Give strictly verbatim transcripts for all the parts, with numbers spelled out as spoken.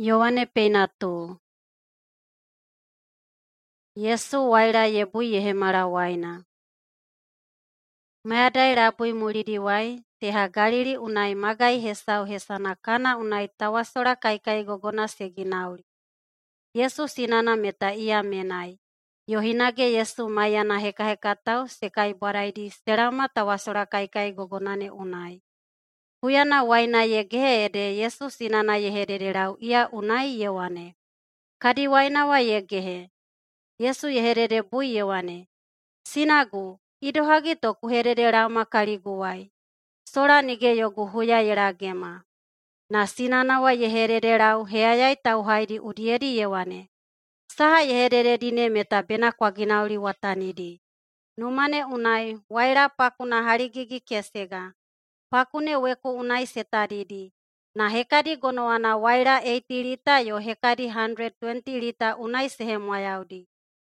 Yohane peinatu. Yesu waira yebui yehemara waina. Mayadai rabui mulidi wai, teha Galili unai magai hesau hesana kana unai tawasora kaikai gogona seginauri. Yesu sinana meta ia menai. Yohinage Yesu mayana heka heka tau sekai baraidi serama tawasora kaikai gogonane unai. Huyana waina yegehe ede Yesu sinana yehedererau ia unai yewane. Kadi waina wa yegehe. Yesu yeherere bui yewane. Sinagu, idohagi to kuherere rama kaliguwai. Sora nige yogu huya yeragema. Na sinana wa yeherere rau heayai tau haidi udieri yewane. Saha yeherere dine meta bena kwa ginauli watanidi. Numane unai waira pakuna harigigi kesega. Pakune weku unai setadidi. Na hekadi gonoana waira eighty lita yo hekadi one hundred twenty lita unai sehemu yaudi.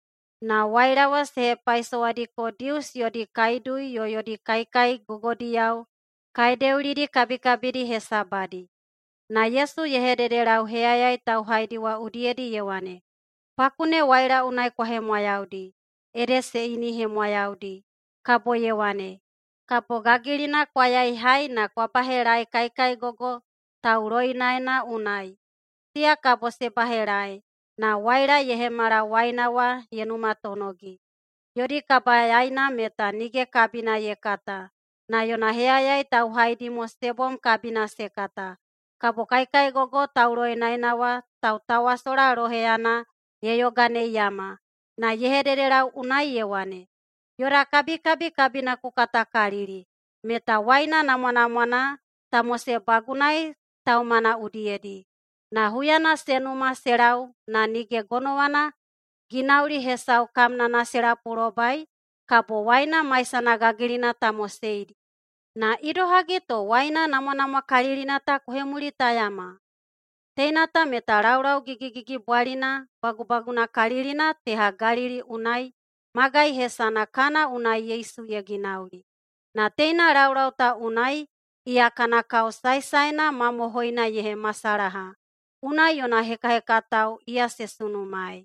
Na waira wa sehe paiso wadi kodius yodi kaidui yo yodi kaikai gugodi yau, kaideuridi kabikabidi hesabadi. Na Yesu yehedede rau heayai tau haidi wa udiedi yewane. Pakune waira unai kwa hemwa yaudi, ede seini hemwa yaudi, kabo yewane. Kabo gagirina kwa yai hai na kwa baherai kaikai gogo, tau roi naina unai. Tia kabo se baherai. Na waira yehemara waina wa yenuma tonogi. Yodi kabayaina meta nige kabina yekata. Na yona heayai tau haidi mo sebom kabina sekata. Kabo kaikai gogo tauroi naina wa tau tawasora roheana yeyogane yama. Na yehedererau unai yewane. Yora kabi kabi kabina kukata kariri. Meta waina namwana mwana tamose bagunai tau mana udiedi. Na huyana senuma serau na nige gonowana ginauri hesau kamna na sera purobai kabo waina maisana gagirina tamoseidi. Na idohagi to waina namonama karirina ta kuhemuri tayama. Teinata meta raurau gigi gigi buarina bagubaguna karirina teha Galili unai magai hesana kana unai Yesu yeginauri. Na teina raurau ta unai ia kana kau saisaina mamohoina yehe masaraha. Una yona heka heka tau ia sesunumai.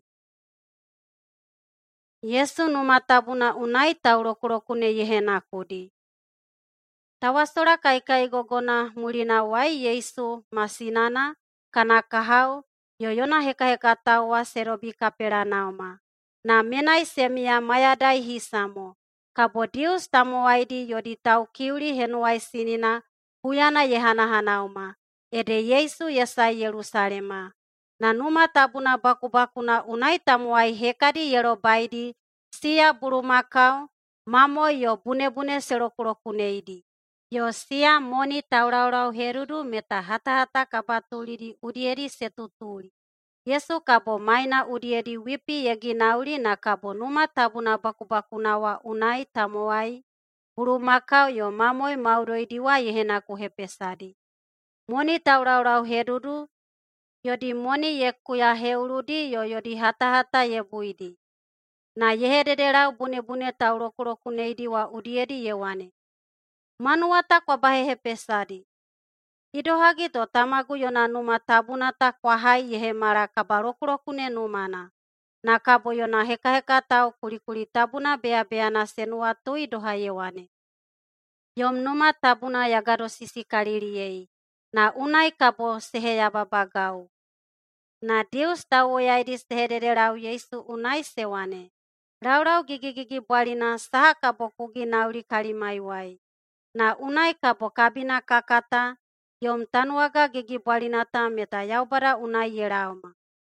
Yesu numa tabuna unai tau rokurokune yehe nakudi. Tawasora kaikai gogona mulina wai Yesu masinana kana kahau yoyona heka heka tau wa serobi Kapernama. Na menai semia mayadai hisamo. Kabo Dius tamu waidi yodi tau kiuri henuai sinina huyana yehana hanauma. Ede Yesu yesai Yerusalema. Na numa tabuna baku-bakuna unai tamuai hekadi yerobaidi sia burumakau mamo yo bune-bune serokurokuneidi. Yo sia moni tauraurau herudu meta hata-hata kabatulidi udiedi setuturi. Yesu kabo maina udiedi wipi yeginauri na kabo numa tabuna baku-bakuna wa unai tamuai burumakau yo mamoi mauroidiwa yehena kuhepesadi. Moni tauraurau herudu yodi moni yekuya heurudi yo yodi hata-hata yebuidi. Na yehedererau bune-bune taurokurokuneidi wa udiedi yewane. Manuata kwa bahehe pesadi. Idohagi to tamagu yona numa tabunata kwa hai yehemara kabarokurokune numana. Na kabo yona heka-heka tau kuri-kuri tabuna bea-beana senua tu idoha yewane. Yom numa tabuna yagado sisi kaririyei. Na unai kabo seheya babagau. Na Deus tau yaidi sehedererau Yesu unai sewane. Raurau gigi-gigi buarina saha kabo kugi nauri karimai wai. Na unai kabo kabina kakata, yom tanuaga gigi buarina ta meta yaubara unai yerauma.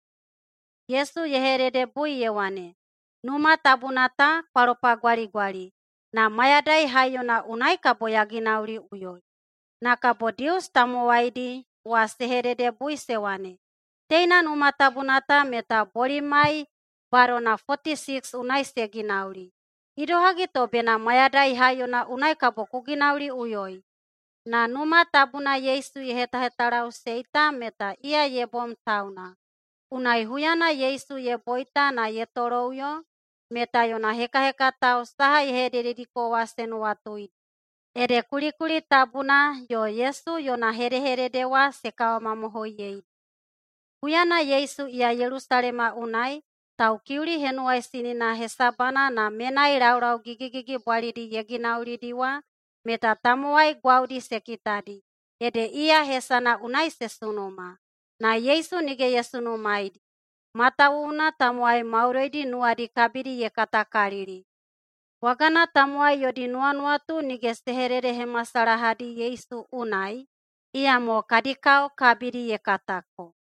Yesu yeherede bui yewane. Numa tabunata paropa gwari-gwari. Na mayadai hayona unai kabo yagi nauri uyoi. Na kabo Deus tamu waidi wa seherede bui sewane. Teina numa tabunata meta borimai barona forty-six unai seginauri. Idohagi to bena mayadai hayona unai kabo kuginauri uyoi. Na numa tabuna Yesu yeheta-hetarau seita meta ia yebom tauna. Unai huyana Yesu yeboita na yetorouyo meta yona heka-heka tau saha yehederediko wa senua tuidi. Ede kuri-kuri tabuna yo Yesu yona here-here dewa sekawa mamohoyeidi. Huyana Yesu ia Yerusalema unai, tau kiuli henuai sinina hesabana na menai raurau gigi-gigi bwalidi yeginaulidiwa, meta tamuai gwaudi sekitadi. Ede ia hesana unai sesunuma. Na Yesu nige yesunumaidi. Matauna tamuai mauroidi nuadi kabidi yekatakariri. Wagana tamuai yodi nuanuatu nige seherere hemasarahadi Yesu unai, ia mo kadikau kabidi yekatako.